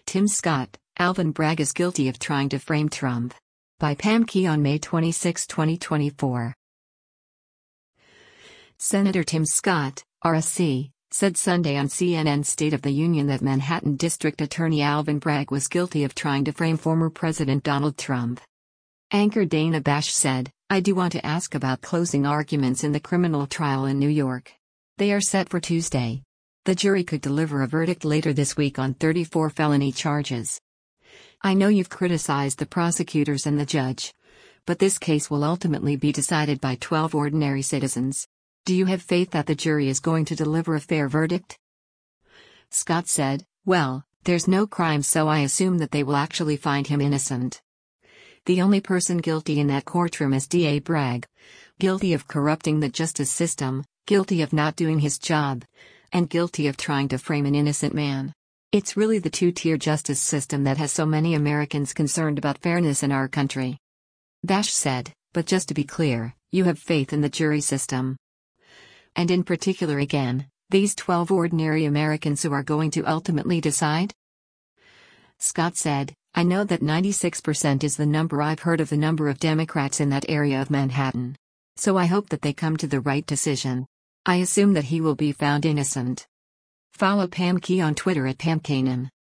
Tim Scott, Alvin Bragg is guilty of trying to frame Trump. By Pam Key on May 26, 2024. Senator Tim Scott, RSC, said Sunday on CNN's State of the Union that Manhattan District Attorney Alvin Bragg was guilty of trying to frame former President Donald Trump. Anchor Dana Bash said, "I do want to ask about closing arguments in the criminal trial in New York. They are set for Tuesday. The jury could deliver a verdict later this week on 34 felony charges. I know you've criticized the prosecutors and the judge. But this case will ultimately be decided by 12 ordinary citizens. Do you have faith that the jury is going to deliver a fair verdict?" Scott said, "Well, there's no crime, so I assume that they will actually find him innocent. The only person guilty in that courtroom is D.A. Bragg. Guilty of corrupting the justice system, guilty of not doing his job, and guilty of trying to frame an innocent man. It's really the two-tier justice system that has so many Americans concerned about fairness in our country." Bash said, "But just to be clear, you have faith in the jury system. And in particular again, these 12 ordinary Americans who are going to ultimately decide?" Scott said, "I know that 96% is the number I've heard of the number of Democrats in that area of Manhattan. So I hope that they come to the right decision. I assume that he will be found innocent." Follow Pam Key on Twitter at PamKanan.